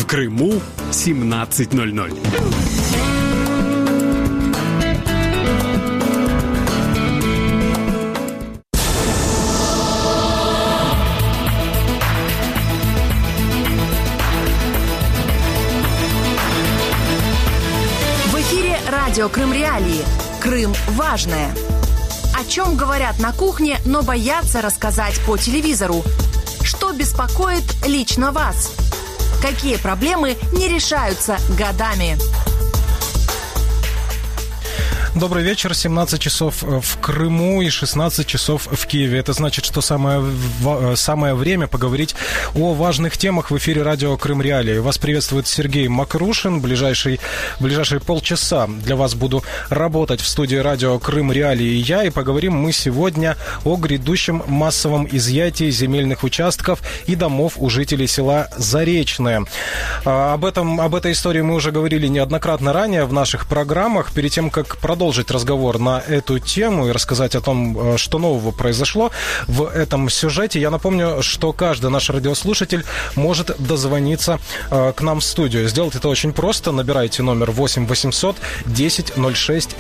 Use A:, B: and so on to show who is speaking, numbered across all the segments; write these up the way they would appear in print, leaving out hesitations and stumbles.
A: Крыму 17:00.
B: Радио Крым Реалии. Крым важное. О чем говорят на кухне, но боятся рассказать по телевизору? Что беспокоит лично вас? Какие проблемы не решаются годами?
C: Добрый вечер. 17 часов в Крыму и 16 часов в Киеве. Это значит, что самое время поговорить о важных темах в эфире радио Крым Реалии. Вас приветствует Сергей Макрушин. Ближайшие полчаса для вас буду работать в студии радио Крым Реалии и я. И поговорим мы сегодня о грядущем массовом изъятии земельных участков и домов у жителей села Заречное. Об этой истории мы уже говорили неоднократно ранее в наших программах. Перед тем, как продолжить разговор на эту тему и рассказать о том, что нового произошло в этом сюжете, я напомню, что каждый наш радиослушатель может дозвониться к нам в студию. Сделать это очень просто. Набирайте номер 8 800 10 06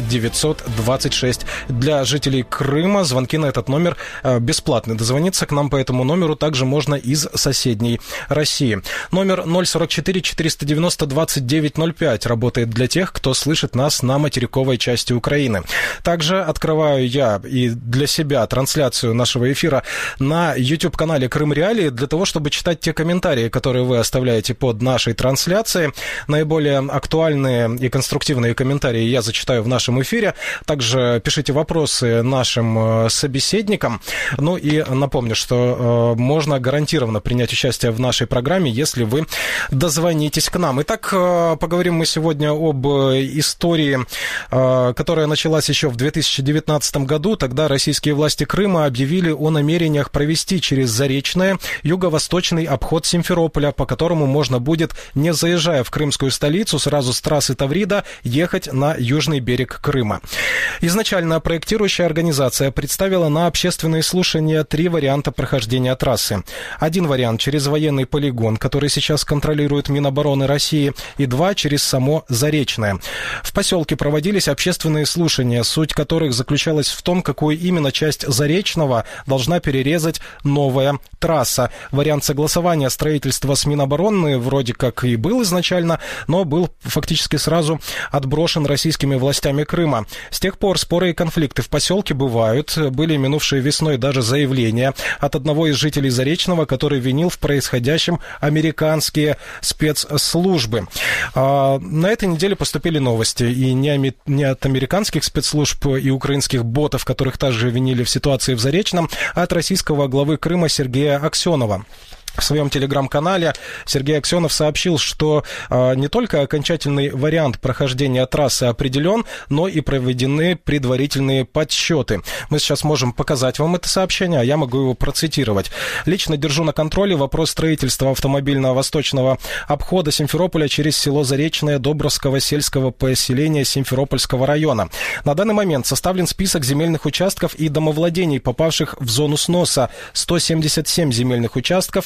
C: 926. Для жителей Крыма звонки на этот номер бесплатны. Дозвониться к нам по этому номеру также можно из соседней России. Номер 044 490 2905 работает для тех, кто слышит нас на материковой части Украины. Также открываю я и для себя трансляцию нашего эфира на YouTube-канале Крым Реалии для того, чтобы читать те комментарии, которые вы оставляете под нашей трансляцией. Наиболее актуальные и конструктивные комментарии я зачитаю в нашем эфире. Также пишите вопросы нашим собеседникам. Ну и напомню, что можно гарантированно принять участие в нашей программе, если вы дозвонитесь к нам. Итак, поговорим мы сегодня об истории, которая началась еще в 2019 году. Тогда российские власти Крыма объявили о намерениях провести через Заречное юго-восточный обход Симферополя, по которому можно будет, не заезжая в крымскую столицу, сразу с трассы Таврида ехать на южный берег Крыма. Изначально проектирующая организация представила на общественные слушания 3 варианта прохождения трассы. Один вариант через военный полигон, который сейчас контролирует Минобороны России, и 2 через само Заречное. В поселке проводились общественные слушания, суть которых заключалась в том, какую именно часть Заречного должна перерезать новая трасса. Вариант согласования строительства с Минобороны вроде как и был изначально, но был фактически сразу отброшен российскими властями Крыма. С тех пор споры и конфликты в поселке бывают. Были минувшей весной даже заявления от одного из жителей Заречного, который винил в происходящем американские спецслужбы. На этой неделе поступили новости, и не от американских спецслужб и украинских ботов, которых также винили в ситуации в Заречном, а от российского главы Крыма Сергея Аксенова. В своем телеграм-канале Сергей Аксенов сообщил, что не только окончательный вариант прохождения трассы определен, но и проведены предварительные подсчеты. Мы сейчас можем показать вам это сообщение, а я могу его процитировать. «Лично держу на контроле вопрос строительства автомобильного восточного обхода Симферополя через село Заречное Добровского сельского поселения Симферопольского района. На данный момент составлен список земельных участков и домовладений, попавших в зону сноса. 177 земельных участков,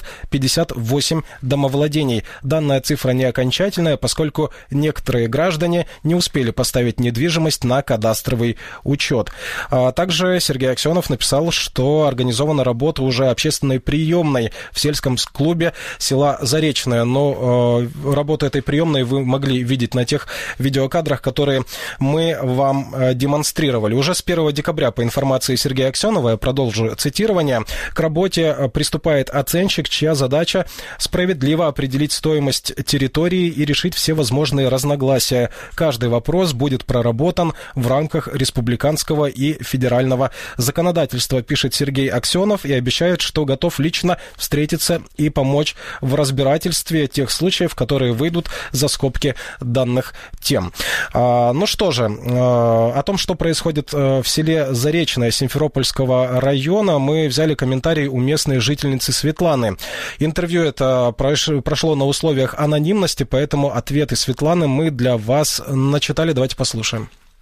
C: 58 домовладений. Данная цифра не окончательная, поскольку некоторые граждане не успели поставить недвижимость на кадастровый учет». Также Сергей Аксенов написал, что организована работа уже общественной приемной в сельском клубе села Заречное. Но работу этой приемной вы могли видеть на тех видеокадрах, которые мы вам демонстрировали. Уже с 1 декабря, по информации Сергея Аксенова, я продолжу цитирование, к работе приступает оценщик, чья задача справедливо определить стоимость территории и решить все возможные разногласия. Каждый вопрос будет проработан в рамках республиканского и федерального законодательства, пишет Сергей Аксенов, и обещает, что готов лично встретиться и помочь в разбирательстве тех случаев, которые выйдут за скобки данных тем. Ну что же, о том, что происходит в селе Заречное Симферопольского района, мы взяли комментарий у местной жительницы Светланы. Интервью это прошло на условиях анонимности, поэтому ответы Светланы мы для вас начитали. Давайте послушаем.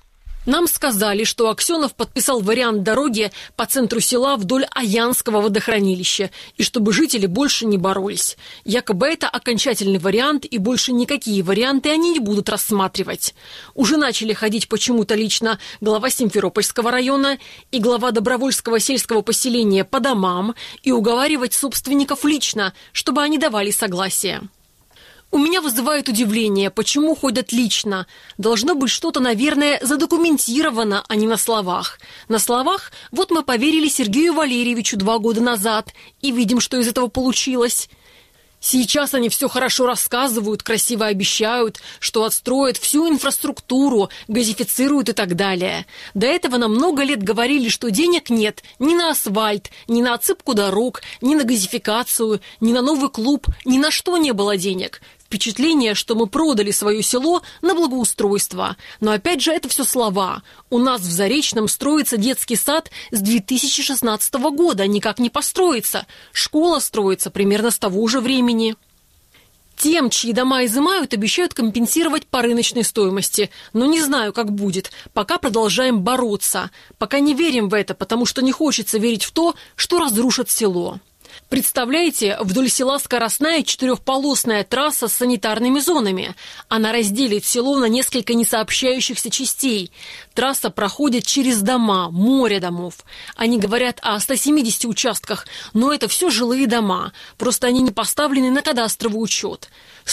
D: Нам сказали, что Аксенов подписал вариант дороги по центру села вдоль Аянского водохранилища, и чтобы жители больше не боролись. Якобы это окончательный вариант, и больше никакие варианты они не будут рассматривать. Уже начали ходить почему-то лично глава Симферопольского района и глава Добровольского сельского поселения по домам и уговаривать собственников лично, чтобы они давали согласие. У меня вызывает удивление, почему ходят лично. Должно быть что-то, наверное, задокументировано, а не на словах. На словах вот мы поверили Сергею Валерьевичу 2 года назад и видим, что из этого получилось. Сейчас они все хорошо рассказывают, красиво обещают, что отстроят всю инфраструктуру, газифицируют и так далее. До этого нам много лет говорили, что денег нет ни на асфальт, ни на отсыпку дорог, ни на газификацию, ни на новый клуб, ни на что не было денег. Впечатление, что мы продали свое село на благоустройство. Но опять же, это все слова. У нас в Заречном строится детский сад с 2016 года, никак не построится. Школа строится примерно с того же времени. Тем, чьи дома изымают, обещают компенсировать по рыночной стоимости. Но не знаю, как будет. Пока продолжаем бороться. Пока не верим в это, потому что не хочется верить в то, что разрушат село. Представляете, вдоль села скоростная 4-полосная трасса с санитарными зонами. Она разделит село на несколько несообщающихся частей. Трасса проходит через дома, море домов. Они говорят о 170 участках, но это все жилые дома. Просто они не поставлены на кадастровый учет.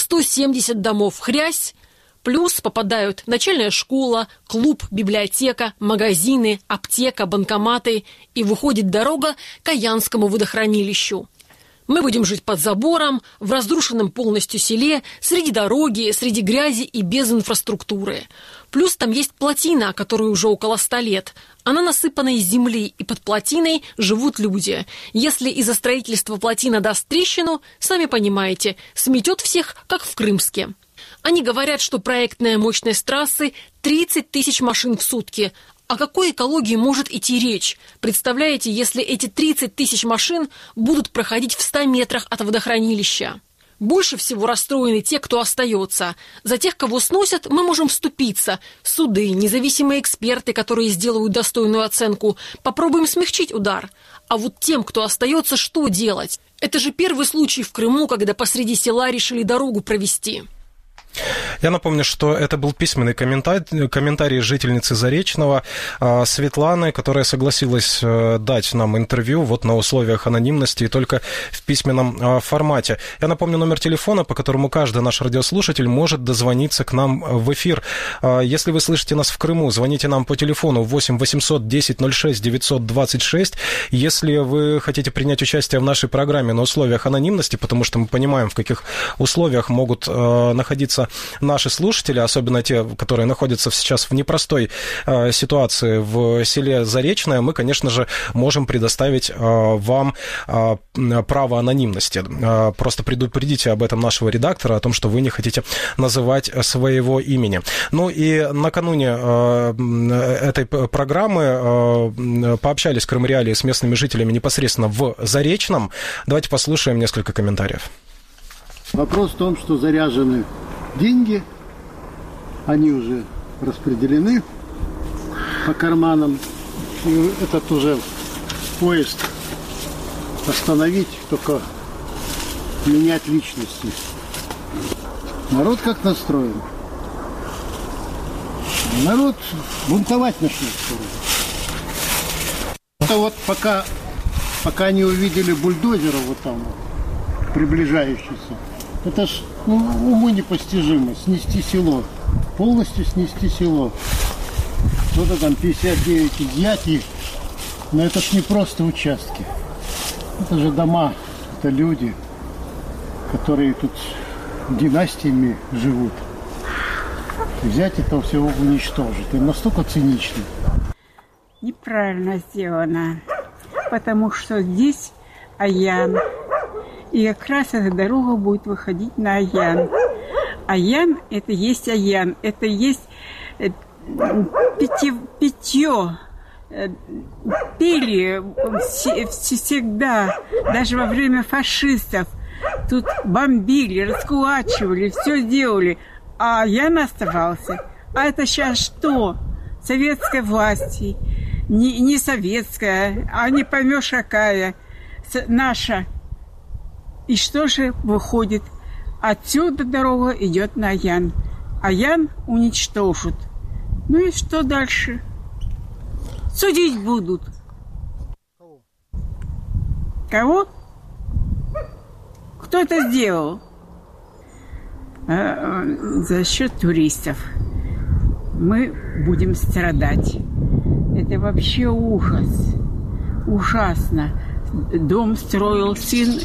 D: 170 домов хрясь. Плюс попадают начальная школа, клуб, библиотека, магазины, аптека, банкоматы. И выходит дорога к Аянскому водохранилищу. Мы будем жить под забором, в разрушенном полностью селе, среди дороги, среди грязи и без инфраструктуры. Плюс там есть плотина, которой уже около 100 лет. Она насыпана из земли, и под плотиной живут люди. Если из-за строительства плотина даст трещину, сами понимаете, сметет всех, как в Крымске. Они говорят, что проектная мощность трассы 30 тысяч машин в сутки. О какой экологии может идти речь? Представляете, если эти 30 тысяч машин будут проходить в 100 метрах от водохранилища? Больше всего расстроены те, кто остается. За тех, кого сносят, мы можем вступиться. Суды, независимые эксперты, которые сделают достойную оценку. Попробуем смягчить удар. А вот тем, кто остается, что делать? Это же первый случай в Крыму, когда посреди села решили дорогу провести.
C: Я напомню, что это был письменный комментарий жительницы Заречного Светланы, которая согласилась дать нам интервью вот на условиях анонимности и только в письменном формате. Я напомню номер телефона, по которому каждый наш радиослушатель может дозвониться к нам в эфир. Если вы слышите нас в Крыму, звоните нам по телефону 8 800 10 06 926. Если вы хотите принять участие в нашей программе на условиях анонимности, потому что мы понимаем, в каких условиях могут находиться наши слушатели, особенно те, которые находятся сейчас в непростой ситуации в селе Заречное, мы, конечно же, можем предоставить вам право анонимности. Просто предупредите об этом нашего редактора, о том, что вы не хотите называть своего имени. Ну и накануне этой программы пообщались Крым Реалии с местными жителями непосредственно в Заречном. Давайте послушаем несколько комментариев.
E: Вопрос в том, что заряжены деньги, они уже распределены по карманам. И этот уже поезд остановить, только менять личности. Народ как настроен? Народ бунтовать начнет скоро. Это вот пока не увидели бульдозера вот там вот, приближающийся. Это ж уму непостижимо, снести село, полностью снести село. Что-то там 59 изъять, но это ж не просто участки. Это же дома, это люди, которые тут династиями живут. Взять это все уничтожить. Это настолько цинично.
F: Неправильно сделано, потому что здесь Аян. И как раз эта дорога будет выходить на Аян. Аян – это есть Аян. Это есть питье. Пили всегда, даже во время фашистов. Тут бомбили, раскулачивали, все делали. А Аян оставался. А это сейчас что? советской власти, не советская, а не поймешь какая, наша. И что же выходит? Отсюда дорога идет на Аян. Аян уничтожат. Ну и что дальше? Судить будут. Кого? Кто это сделал? За счет туристов. Мы будем страдать. Это вообще ужас. Ужасно. Дом строил сын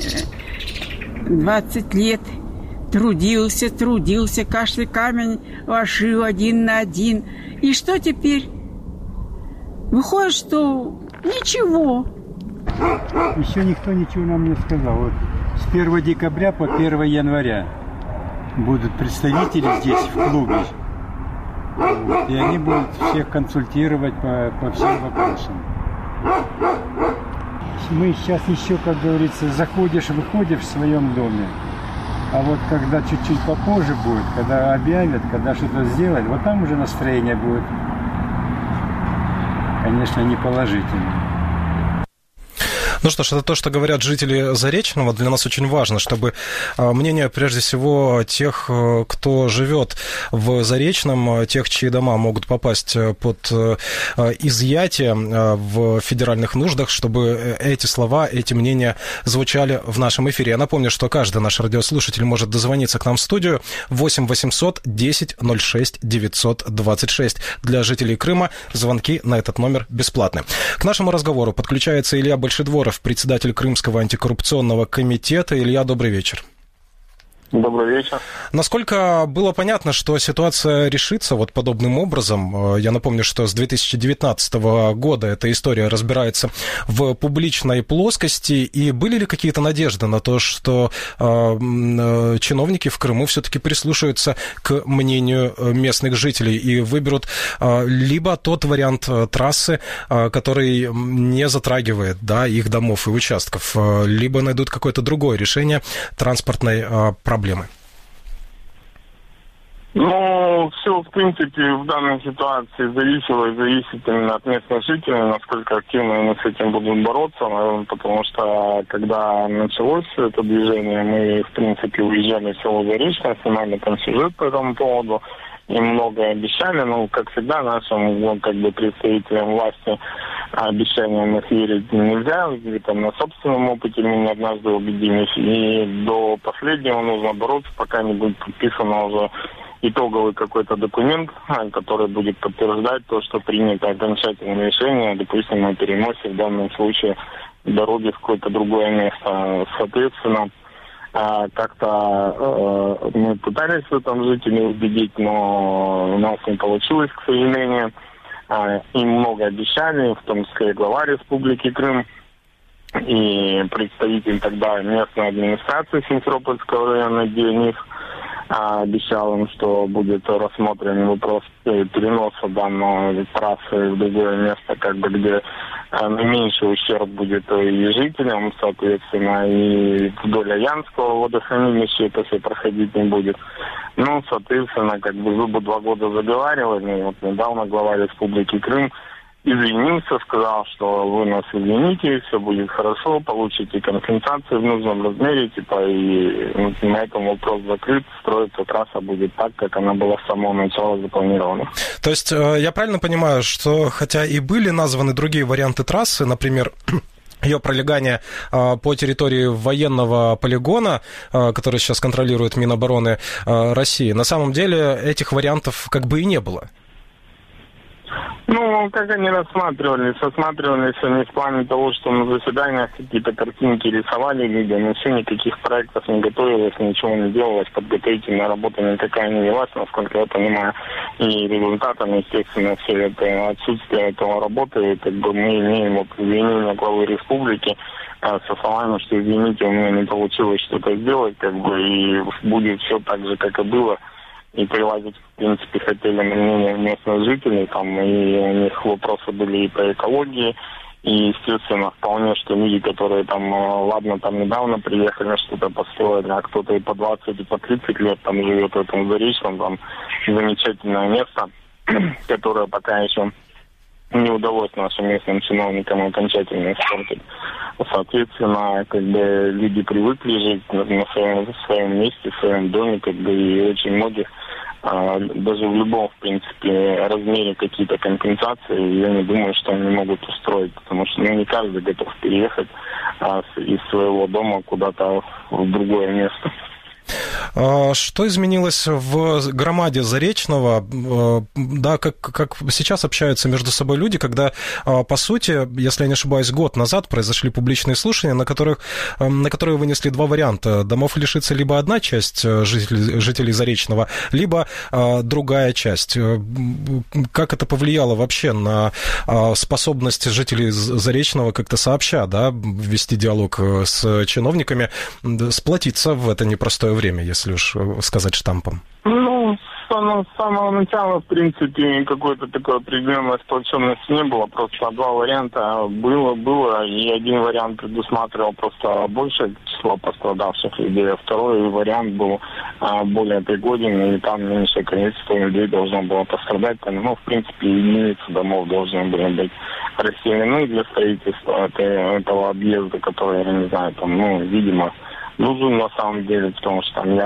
F: 20 лет. Трудился, каждый камень ложил один на один. И что теперь? Выходит, что ничего.
G: Еще никто ничего нам не сказал. Вот с 1 декабря по 1 января будут представители здесь, в клубе. Вот, и они будут всех консультировать по всем вопросам. Мы сейчас еще, как говорится, заходишь, выходишь в своем доме. А вот когда чуть-чуть попозже будет, когда объявят, когда что-то сделать, вот там уже настроение будет, конечно, неположительное.
C: Ну что ж, это то, что говорят жители Заречного. Для нас очень важно, чтобы мнение, прежде всего, тех, кто живет в Заречном, тех, чьи дома могут попасть под изъятие в федеральных нуждах, чтобы эти слова, эти мнения звучали в нашем эфире. Я напомню, что каждый наш радиослушатель может дозвониться к нам в студию 8 800 10 06 926. Для жителей Крыма звонки на этот номер бесплатны. К нашему разговору подключается Илья Большедворов, председатель Крымского антикоррупционного комитета. Илья, добрый вечер.
H: Добрый вечер.
C: Насколько было понятно, что ситуация решится вот подобным образом? Я напомню, что с 2019 года эта история разбирается в публичной плоскости. И были ли какие-то надежды на то, что чиновники в Крыму все-таки прислушаются к мнению местных жителей и выберут либо тот вариант трассы, который не затрагивает, да, их домов и участков, либо найдут какое-то другое решение транспортной проблемы?
H: Ну, все, в принципе, в данной ситуации зависело и зависит именно от местных жителей, насколько активно они с этим будут бороться, наверное, потому что, когда началось это движение, мы, в принципе, уезжали в село Заречное, снимали там сюжет по этому поводу, и многое обещали, но, как всегда, нашим, как бы, представителям власти обещаниям их верить нельзя, и там на собственном опыте мы не однажды убедились, и до последнего нужно бороться, пока не будет подписано уже итоговый какой-то документ, который будет подтверждать то, что принято окончательное решение, допустим, о переносе в данном случае дороги в какое-то другое место. Соответственно, как-то мы пытались в этом жителей убедить, но у нас не получилось, к сожалению. Им много обещали, в том числе и глава Республики Крым, и представитель тогда местной администрации Симферопольского района, где у них обещал им, что будет рассмотрен вопрос переноса данной трассы в другое место, как бы, где наименьший ущерб будет и жителям, соответственно, и вдоль Аянского водохранилища это все проходить не будет. Ну, соответственно, как бы зубы 2 года заговаривали. Вот недавно глава Республики Крым извинился, сказал, что вы нас извините, все будет хорошо, получите компенсацию в нужном размере, типа, и на этом вопрос закрыт, строится трасса будет так, как она была с самого начала запланирована.
C: То есть я правильно понимаю, что хотя и были названы другие варианты трассы, например, ее пролегание по территории военного полигона, который сейчас контролирует Минобороны России, на самом деле этих вариантов как бы и не было?
H: Ну, как они рассматривались они в плане того, что на заседаниях какие-то картинки рисовали людям, и все, никаких проектов не готовилось, ничего не делалось, подготовительная работа никакая не велась, насколько я понимаю, и результатом, естественно, все это отсутствие этого работы, как бы мы имеем вот обвинение главы республики со словами, что извините, у меня не получилось что-то сделать, как бы, и будет все так же, как и было. И приладить, в принципе, хотели мнение местных жителей, там, и у них вопросы были и по экологии, и, естественно, вполне, что люди, которые там, ладно, там недавно приехали, что-то построили, а кто-то и по 20, и по 30 лет там живет в этом Заречном, там, замечательное место, которое пока еще не удалось нашим местным чиновникам окончательно испортить. Соответственно, как бы люди привыкли жить на своем месте, в своем доме, как бы, и очень многих, даже в любом, в принципе, размере какие-то компенсации, я не думаю, что они могут устроить, потому что не каждый готов переехать из своего дома куда-то в другое место.
C: Что изменилось в громаде Заречного? Да, как сейчас общаются между собой люди, когда, по сути, если я не ошибаюсь, год назад произошли публичные слушания, на которые вынесли два варианта. Домов лишится либо одна часть жителей Заречного, либо другая часть. Как это повлияло вообще на способность жителей Заречного как-то сообща, да, вести диалог с чиновниками, сплотиться в это непростое время, если уж сказать штампом?
H: Ну, с самого начала, в принципе, какой-то такой определенной сплоченности не было. Просто два варианта было, и один вариант предусматривал просто большее число пострадавших людей, а второй вариант был более пригоден, и там меньшее количество людей должно было пострадать. Ну, в принципе, единицы домов должны были быть расселены для строительства этого объезда, который, я не знаю, там, ну, видимо, нужен на самом деле, потому что там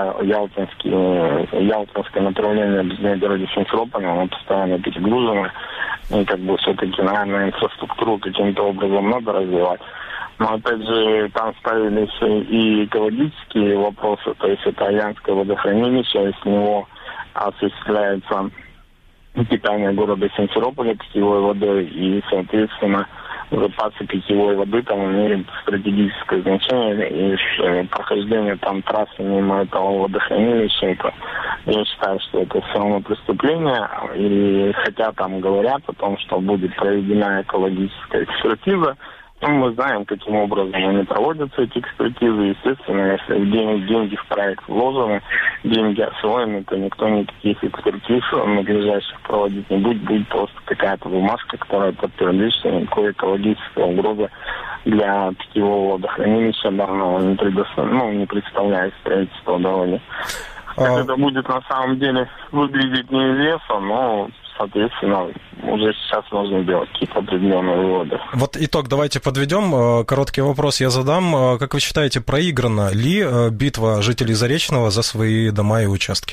H: Ялтинское направление объездной дороги Симферополя, оно постоянно перегружено, и как бы все-таки, наверное, инфраструктуру каким-то образом надо развивать. Но опять же, там ставились и экологические вопросы, то есть это Аянское водохранилище, с него осуществляется питание города Симферополя питьевой водой, и, соответственно, запасы питьевой воды там имеют стратегическое значение, и прохождение там трассы мимо этого водохранилища, это, я считаю, что это все равно преступление, и хотя там говорят о том, что будет проведена экологическая экспертиза, ну, мы знаем, каким образом они проводятся, эти экспертизы. Естественно, если деньги в проект вложены, деньги освоены, то никто никаких экспертиз надлежащих проводить не будет просто какая-то бумажка, которая подтвердит, что никакой экологической угрозы для питьевого водохранилища данного не представляет строительство дороги. Как это будет на самом деле выглядеть, неизвестно, но, соответственно, уже сейчас нужно делать какие-то определенные выводы.
C: Вот итог давайте подведем. Короткий вопрос я задам. Как вы считаете, проиграна ли битва жителей Заречного за свои дома и участки?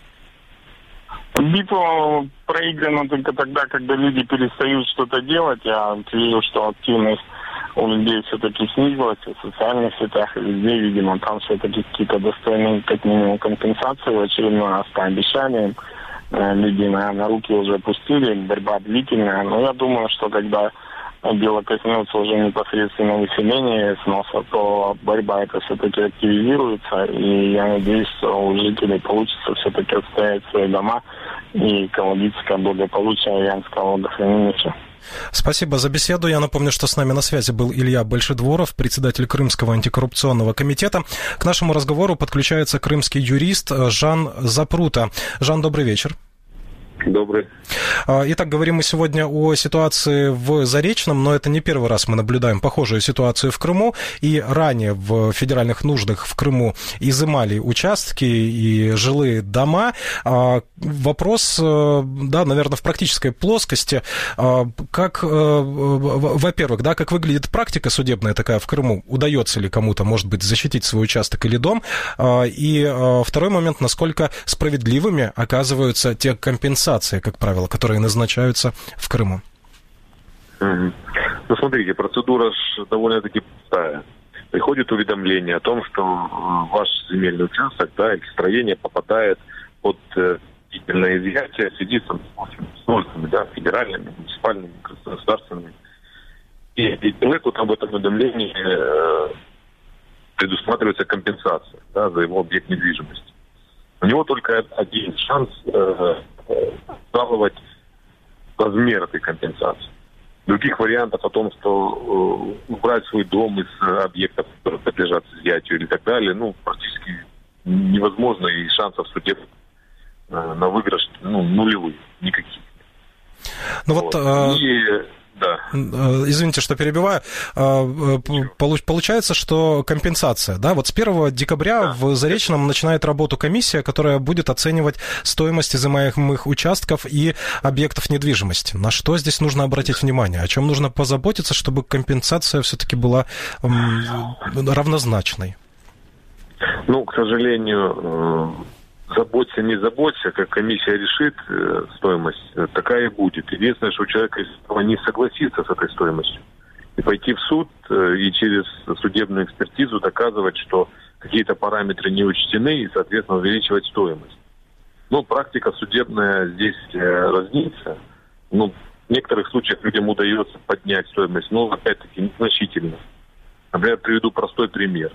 H: Битва проиграна только тогда, когда люди перестают что-то делать. Я вижу, что активность у людей все-таки снизилась в социальных сетях и везде, видимо, там все-таки какие-то достойные, как минимум, компенсации в очередной раз пообещали. Люди, наверное, руки уже опустили, борьба длительная. Но я думаю, что когда дело коснется уже непосредственно населения сноса, то борьба это все-таки активизируется. И я надеюсь, что у жителей получится все-таки отстоять свои дома и экологическое благополучие Аянского водохранилища.
C: Спасибо за беседу. Я напомню, что с нами на связи был Илья Большедворов, председатель Крымского антикоррупционного комитета. К нашему разговору подключается крымский юрист Жан Запрута. Жан, добрый вечер.
I: Добрый.
C: Итак, говорим мы сегодня о ситуации в Заречном, но это не первый раз мы наблюдаем похожую ситуацию в Крыму. И ранее в федеральных нуждах в Крыму изымали участки и жилые дома. Вопрос, да, наверное, в практической плоскости. Во-первых, да, как выглядит практика судебная такая в Крыму? Удается ли кому-то, может быть, защитить свой участок или дом? И второй момент, насколько справедливыми оказываются те компенсации, как правило, которые назначаются в Крыму?
I: Ну, смотрите, процедура довольно-таки простая. Приходит уведомление о том, что ваш земельный участок, да, или строение попадает под длительное изъятие в связи с нуждами, да, федеральными, муниципальными, государственными. И человеку об этом уведомлении предусматривается компенсация, да, за его объект недвижимости. У него только один шанс жаловать размер этой компенсации. Других вариантов о том, что убрать свой дом из объектов, которые подлежат изъятию или так далее, ну, практически невозможно, и шансов судеб на выигрыш нулевые, никаких.
C: Ну вот,
I: Да.
C: Извините, что перебиваю. Получается, что компенсация, да? Вот с 1 декабря в Заречном начинает работу комиссия, которая будет оценивать стоимость изымаемых участков и объектов недвижимости. На что здесь нужно обратить внимание? О чем нужно позаботиться, чтобы компенсация все-таки была равнозначной?
I: Ну, к сожалению, заботься, не заботься, как комиссия решит стоимость, такая и будет. Единственное, что человек не согласится с этой стоимостью. И пойти в суд и через судебную экспертизу доказывать, что какие-то параметры не учтены и, соответственно, увеличивать стоимость. Но практика судебная здесь разнится. Ну, в некоторых случаях людям удается поднять стоимость, но, опять-таки, незначительно. Например, приведу простой пример.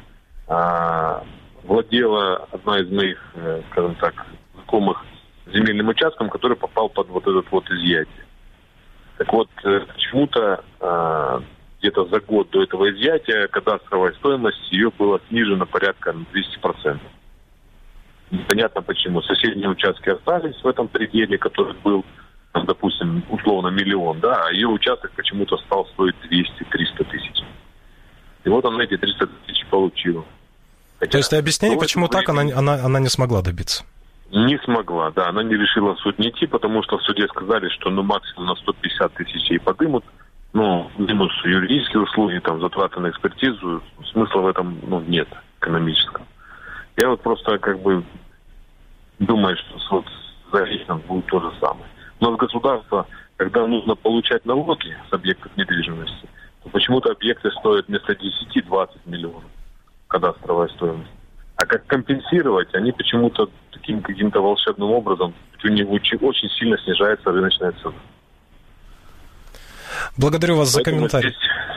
I: Владела одна из моих, скажем так, знакомых земельным участком, который попал под вот этот вот изъятие. Так вот, почему-то где-то за год до этого изъятия кадастровая стоимость ее была снижена порядка на 200%. Непонятно почему. Соседние участки остались в этом пределе, который был, допустим, условно миллион, да, а ее участок почему-то стал стоить 200-300 тысяч. И вот она эти 300 тысяч получила.
C: То есть объяснение, почему так, она не смогла добиться?
I: Не смогла, да. Она не решила в суд не идти, потому что в суде сказали, что максимум на 150 тысяч ей подымут. Минус юридические услуги, затраты на экспертизу. Смысла в этом нет экономического. Я вот просто думаю, что с Заречным будет то же самое. Но с государства, когда нужно получать налоги с объектов недвижимости, то почему-то объекты стоят вместо 10-20 миллионов. Кадастровая стоимость. А как компенсировать, они почему-то таким каким-то волшебным образом у них очень сильно снижается рыночная цена.
C: Благодарю вас за комментарий.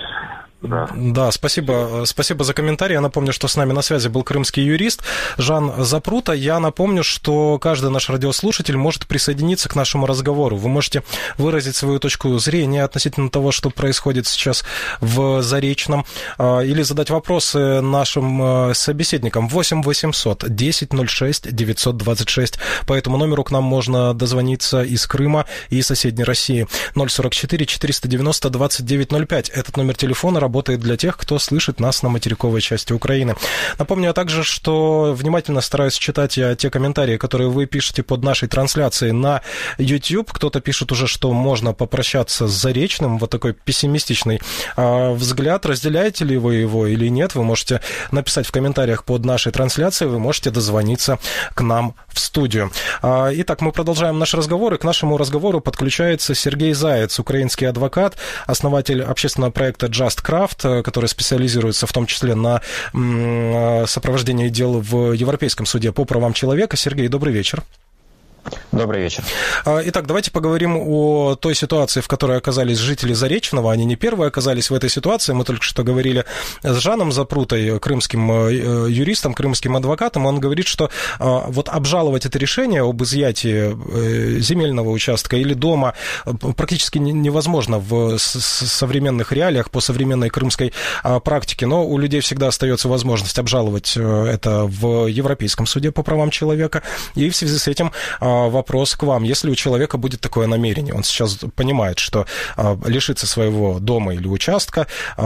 C: Да, спасибо за комментарий. Я напомню, что с нами на связи был крымский юрист Жан Запрута. Я напомню, что каждый наш радиослушатель может присоединиться к нашему разговору. Вы можете выразить свою точку зрения относительно того, что происходит сейчас в Заречном, или задать вопросы нашим собеседникам. 8 800 10 06 926. По этому номеру к нам можно дозвониться из Крыма и соседней России. 044 490 2905. Этот номер телефона работает для тех, кто слышит нас на материковой части Украины. Напомню также, что внимательно стараюсь читать я те комментарии, которые вы пишете под нашей трансляцией на YouTube. Кто-то пишет уже, что можно попрощаться с Заречным. Вот такой пессимистичный взгляд. Разделяете ли вы его или нет? Вы можете написать в комментариях под нашей трансляцией. Вы можете дозвониться к нам в студию. Итак, мы продолжаем наш разговор. И к нашему разговору подключается Сергей Заяц, украинский адвокат, основатель общественного проекта Just Craft, который специализируется в том числе на сопровождении дел в Европейском суде по правам человека. Сергей, добрый вечер.
J: Добрый вечер.
C: Итак, давайте поговорим о той ситуации, в которой оказались жители Заречного. Они не первые оказались в этой ситуации. Мы только что говорили с Жаном Запрутой, крымским юристом, крымским адвокатом. Он говорит, что вот обжаловать это решение об изъятии земельного участка или дома практически невозможно в современных реалиях, по современной крымской практике. Но у людей всегда остается возможность обжаловать это в Европейском суде по правам человека. И в связи с этим вопрос к вам. Если у человека будет такое намерение, он сейчас понимает, что лишится своего дома или участка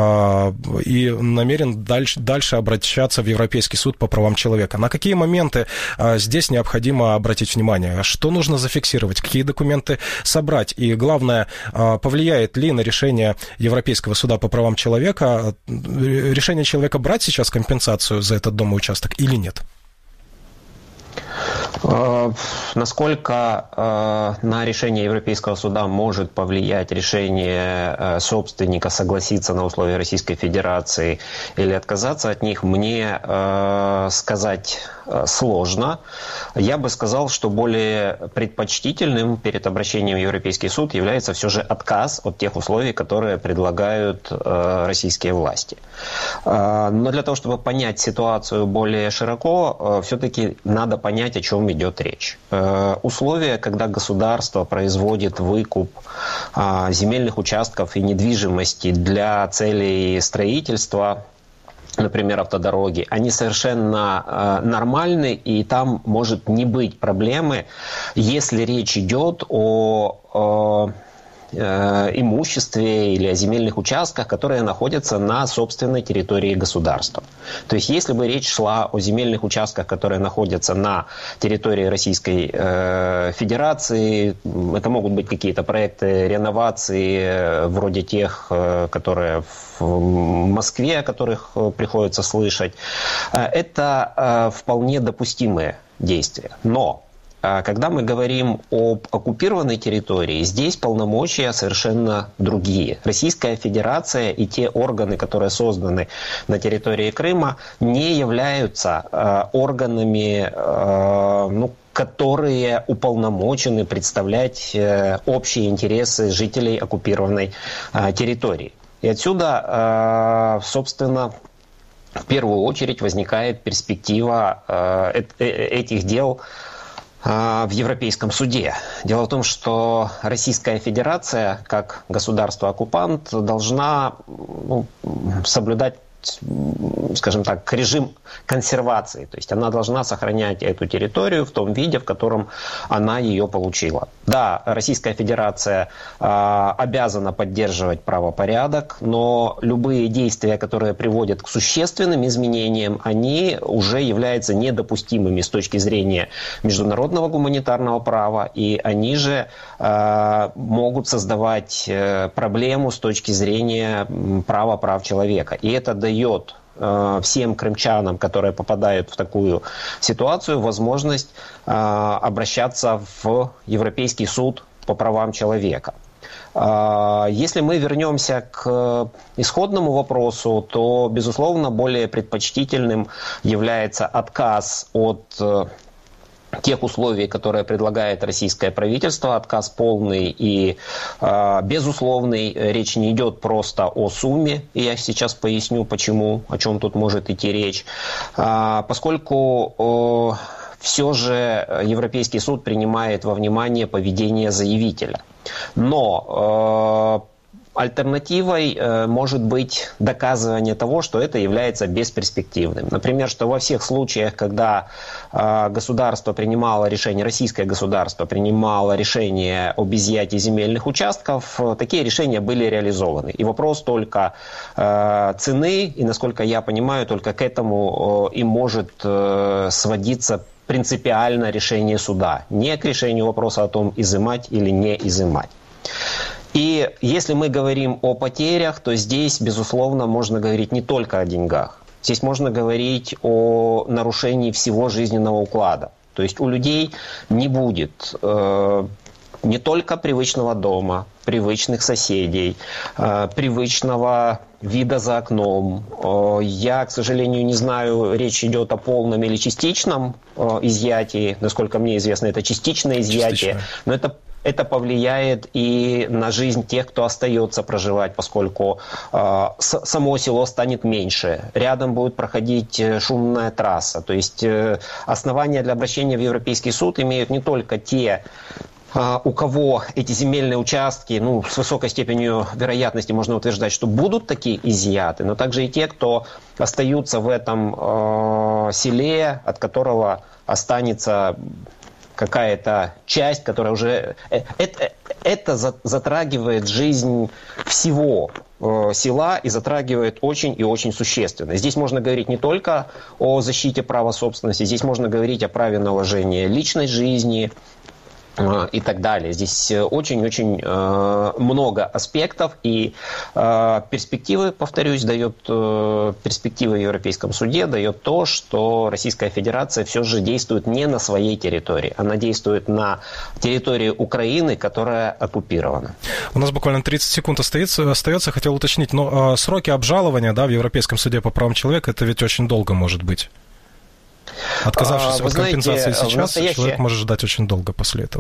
C: и намерен дальше обращаться в Европейский суд по правам человека. На какие моменты здесь необходимо обратить внимание? Что нужно зафиксировать? Какие документы собрать? И главное, повлияет ли на решение Европейского суда по правам человека решение человека брать сейчас компенсацию за этот дом и участок или нет?
J: Насколько на решение Европейского суда может повлиять решение собственника согласиться на условия Российской Федерации или отказаться от них, мне сказать сложно. Я бы сказал, что более предпочтительным перед обращением в Европейский суд является все же отказ от тех условий, которые предлагают российские власти. Но для того, чтобы понять ситуацию более широко, все-таки надо понять, о чем идет речь. Условия, когда государство производит выкуп земельных участков и недвижимости для целей строительства, например, автодороги, они совершенно нормальны, и там может не быть проблемы, если речь идет о имуществе или о земельных участках, которые находятся на собственной территории государства. То есть, если бы речь шла о земельных участках, которые находятся на территории Российской Федерации, это могут быть какие-то проекты реновации, вроде тех, которые в Москве, о которых приходится слышать, это вполне допустимые действия. Но когда мы говорим об оккупированной территории, здесь полномочия совершенно другие. Российская Федерация и те органы, которые созданы на территории Крыма, не являются органами, которые уполномочены представлять общие интересы жителей оккупированной территории. И отсюда, собственно, в первую очередь возникает перспектива этих дел в Европейском суде. Дело в том, что Российская Федерация, как государство-оккупант, должна соблюдать, скажем так, режим консервации. То есть она должна сохранять эту территорию в том виде, в котором она ее получила. Да, Российская Федерация обязана поддерживать правопорядок, но любые действия, которые приводят к существенным изменениям, они уже являются недопустимыми с точки зрения международного гуманитарного права, и они же могут создавать проблему с точки зрения прав человека. И это дает всем крымчанам, которые попадают в такую ситуацию, возможность обращаться в Европейский суд по правам человека. Если мы вернемся к исходному вопросу, то, безусловно, более предпочтительным является отказ от тех условий, которые предлагает российское правительство, отказ полный и безусловный. Речь не идет просто о сумме, и я сейчас поясню, почему, о чем тут может идти речь. Поскольку все же Европейский суд принимает во внимание поведение заявителя. Но альтернативой может быть доказывание того, что это является бесперспективным. Например, что во всех случаях, когда государство принимало решение, российское государство принимало решение об изъятии земельных участков, такие решения были реализованы. И вопрос только цены, и, насколько я понимаю, только к этому и может сводиться принципиально решение суда. Не к решению вопроса о том, изымать или не изымать. И если мы говорим о потерях, то здесь, безусловно, можно говорить не только о деньгах. Здесь можно говорить о нарушении всего жизненного уклада. То есть у людей не будет не только привычного дома, привычных соседей, привычного вида за окном. Я, к сожалению, не знаю, речь идет о полном или частичном изъятии. Насколько мне известно, это частичное изъятие. Но это повлияет и на жизнь тех, кто остается проживать, поскольку само село станет меньше. Рядом будет проходить шумная трасса. То есть основания для обращения в Европейский суд имеют не только те, у кого эти земельные участки, с высокой степенью вероятности можно утверждать, что будут такие изъяты, но также и те, кто остаются в этом селе, от которого останется какая-то часть, которая уже... Это затрагивает жизнь всего села и затрагивает очень и очень существенно. Здесь можно говорить не только о защите права собственности, здесь можно говорить о праве на уважение личной жизни и так далее. Здесь очень-очень много аспектов, и перспективы, повторюсь, перспективы в Европейском суде дает то, что Российская Федерация все же действует не на своей территории, она действует на территории Украины, которая оккупирована.
C: У нас буквально 30 секунд остается. Хотел уточнить, но сроки обжалования, в Европейском суде по правам человека, это ведь очень долго может быть. Отказавшись от компенсации сейчас, человек может ждать очень долго после этого.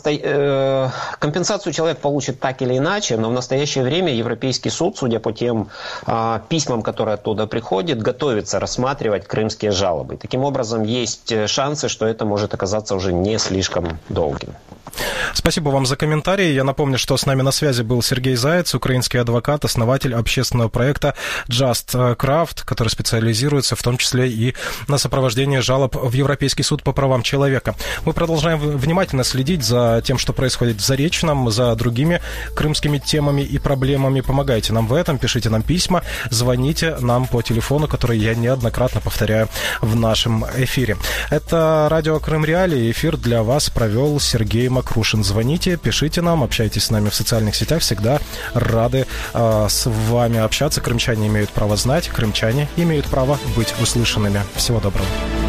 J: Компенсацию человек получит так или иначе, но в настоящее время Европейский суд, судя по тем письмам, которые оттуда приходят, готовится рассматривать крымские жалобы. Таким образом, есть шансы, что это может оказаться уже не слишком долгим.
C: Спасибо вам за комментарии. Я напомню, что с нами на связи был Сергей Заяц, украинский адвокат, основатель общественного проекта Just Craft, который специализируется в том числе и на сопровождении жалоб в Европейский суд по правам человека. Мы продолжаем внимательно следить за тем, что происходит в Заречном, за другими крымскими темами и проблемами. Помогайте нам в этом, пишите нам письма, звоните нам по телефону, который я неоднократно повторяю в нашем эфире. Это радио Крым Реалии. Эфир для вас провел Сергей Макрушин. Звоните, пишите нам, общайтесь с нами в социальных сетях. Всегда рады с вами общаться. Крымчане имеют право знать, крымчане имеют право быть услышанными. Всего доброго.